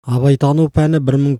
Абайтану пәні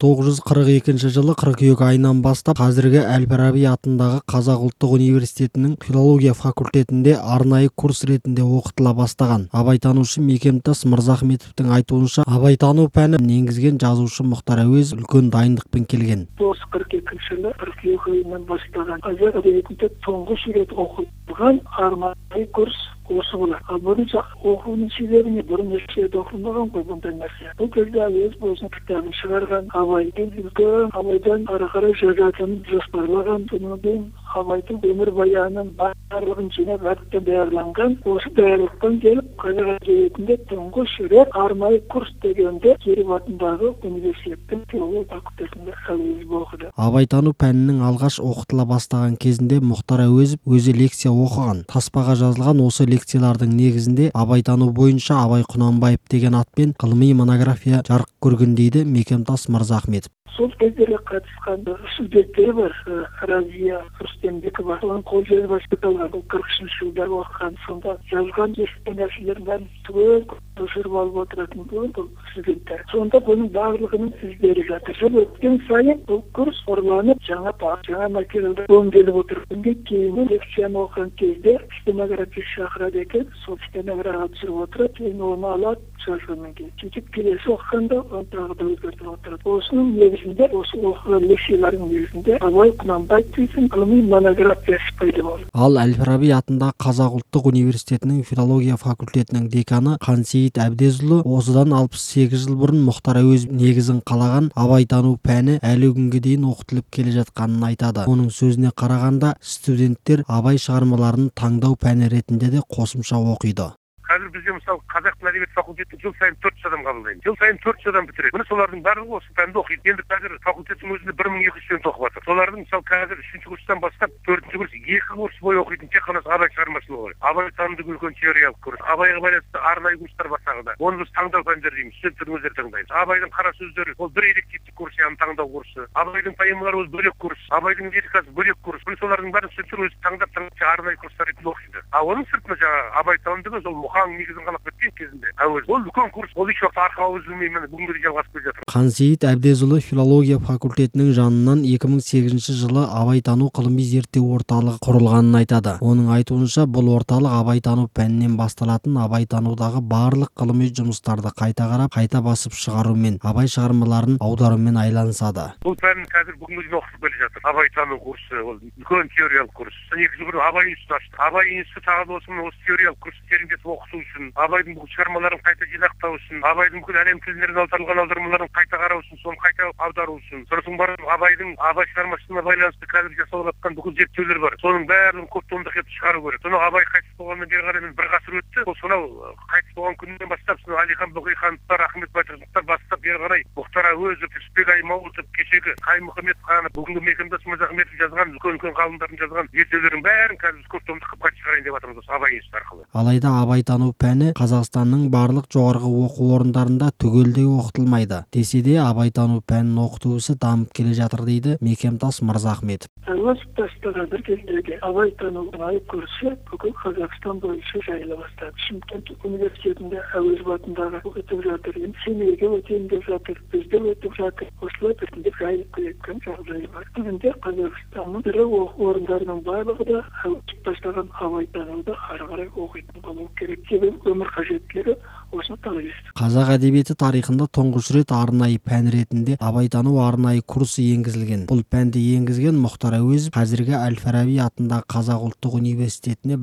1942 жылы қыркүйек айынан бастап қазіргі Әл-Фараби атындағы Қазақ ұлттық университетінің филология факультетінде арнайы курс ретінде оқытыла бастаған. Абайтанушы Мекемтас Мырзахметовтің айтуынша, абайтану пәнін енгізген жазушы Мұхтар Әуезов үлкен дайындықпен келген. 1942 жылы қыркүйек айынан бастаған қазақ әдебиетінде тұңғыш рет оқытылған арнайы курс осы болады. Бірінші оқуының себебіне бірнеше рет оқылмаған ғой бұндай нәрсе. Бұл кезде Әуезов өзінің кітабын шығарған, Абайдың үлкен Абайдан ары қарай жазатынын жоспарлаған, содан кейін Абайдың өмірбаянын барлығын жинап әдіптен даярланған. Осы даярлықтан келіп қазақ әдебиетінде тұңғыш рет арнайы курс дегенде Киров атындағы университеттің филология факультетінде Әуезов оқыды. Абайтану пәнінің алғаш оқытыла бастаған кезінде Мұхтар Әуезов өзі лекция оқыған. Таспаға жазылған осы лекциялардың негізінде абайтану бойынша Абай Құнанбаев деген атпен ғылыми монография жарық көрген дейді Мекемтас Мырзахметов. Сол кездері қатысқан студенттері бар, Разия Рүстембекова, соның қолжазбасы қалған, 40-шы жылдар оқыған, сонда жазған естіген нәрселерін бәрін түгел көшіріп алып отыратын бұл студенттер. Сонда бұның барлығының іздері жатыр. Жыл өткен сайын бұл курс орланып, жаңа материалдар өңделіп отыр. Кейін лекцияны оқыған кезде стенографист шақырады екен, сол стенографияға түсіріп отырады, кейін оны алады, жазғаннан кейін. Сөйтіп келесі оқығанда оны тағы да өзгертіп отырады. Осының негізінде, осы оқыған лекциялардың негізінде Абай Құнанбаев дейтін ғылыми монографиясы пайда болды. Ал Әл-Фараби атындағы Қазақ ұлттық университетінің филология факультетінің деканы Қансейіт Әбдезұлы осыдан 68 жыл бұрын Мұхтар Әуезов негізін қалаған абайтану пәні әлі күнге дейін оқытылып келе жатқанын айтады. Оның сөзіне қарағанда, студенттер Абай шығармаларын таңдау пәні ретінде де қосымша оқиды. Қазір бізде мысалы қазақ әдебиет факультеті жыл сайын 400 адам қабылдайды. Жыл сайын 400 адам бітіреді. Міне солардың барлығы осы пәнді оқиды. Енді қазір факультеттің өзінде 1200 студент оқып жатыр. Солардың мысалы қазір 3-ші курстан бастап 4-ші курс 2 курс бойы оқитын тек қана Абай шығармашылығы. Абай танымдық үлкен теориялық курс. Абайға байланысты арнайы курстар бастағанда. Оны біз таңдау пәндері дейміз. Студенттердің өздері таңдайды. Абайдың қара сөздері ол бір элективті курс, яғни таңдау курсы. Абайдың поэмалары ол бөлек курс. Абайдың лирикасы бөлек курс. Міне солардың бәрін студенттер өзі таңдап арнайы курстар ретінде оқиды. А оның сыртында жаңағы Абай танымдығы сол мұхаң негізін қалап кеткен кезінде Әуезов. Ол үлкен курс, ол еш уақытта арқауы үзілмей бүгінге дейін жалғасып келе жатыр. Қансейіт Әбдезұлы филология факультетінің жанынан 2008 жылы абайтану ғылыми зерттеу орталығы құрылғанын айтады. Оның айтуынша, бұл орталық абайтану пәнінен басталатын абайтанудағы барлық ғылыми жұмыстарды қайта қарап, қайта басып шығарумен, Абай шығармаларын аударумен айланысады. Бұл пән қазір бүгінге дейін оқытылып келе жатыр. Абайтану курсы, ол үлкен теориялық курс. 2 жыл бұрын Абай институты ашты. Абай институты тағы осы теориялық курсты тереңдетіп оқыту үшін, Абайдың бұл шығармаларын қайта жинақтау үшін, Абайдың бүкіл әлем тілдеріне аударылған аудармаларын қайта қарау үшін, соны қайта аудару үшін, сосын барып Абай шығармашылығына байланысты қазір жасалып жатқан бүкіл зерттеулер бар. Соның бәрін көп томдық етіп шығару керек. Соны Абай қайтыс болғаннан бері қарай бір ғасыр өтті. Ол сонау қайтыс болған күннен бастап, Әлихан Бөкейхановтар, Ахмет Байтұрсыновтар бастап бері қарай Мұхтар Әуезов, Түсіпбек Аймауытов, кешегі Қаймұхамед ханов, бүгінгі Мекемтас Мырзахметов жазған, үлкен ғалымдардың жазған зерттеулердің бәрін қазір көп томдық қылып қайта шығарайын деп жатырмыз осы Абай институты арқылы. Алайда абайтану пәні Қазақстанның барлық жоғарғы оқу орындарында түгелдей оқытылмайды. Десе де абайтану пәнін оқыту ісі дамып келе жатыр дейді Мекемтас Мырзахметов. Әуезов бастаған бір кездегі абайтану курсы бүкіл Қазақстан бойынша жайыла бастады. Шымкент университетінде Әуезов атындағы өтіп жатыр, Семейге өтейін деп жатыр, бізде өтіп жатыр. Осылай біртіндеп жайылып келетін жағдайы бар. Бүгінде Қазақстанның ірі оқу орындарының барлығы да Әуезов бастаған абайтануды ары қарай оқитын болу керек. Себебі өмір қажеттілігі осыны талап етті. Қазақ әдебиеті тарихында тұңғыш рет арнайы пән ретінде абайтану арнайы курсы енгізілген. Бұл пәнді енгізген Мұхтар Әуезов қазіргі Әл-Фараби атындағы Қазақ ұлттық университетіне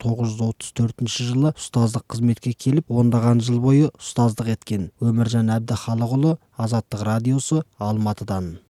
1934 жылы ұстаздық қызметке келіп, ондаған жыл бойы ұстаздық еткен. Өміржан Әбдіхалықұлы, Азаттық радиосы, Алматыдан.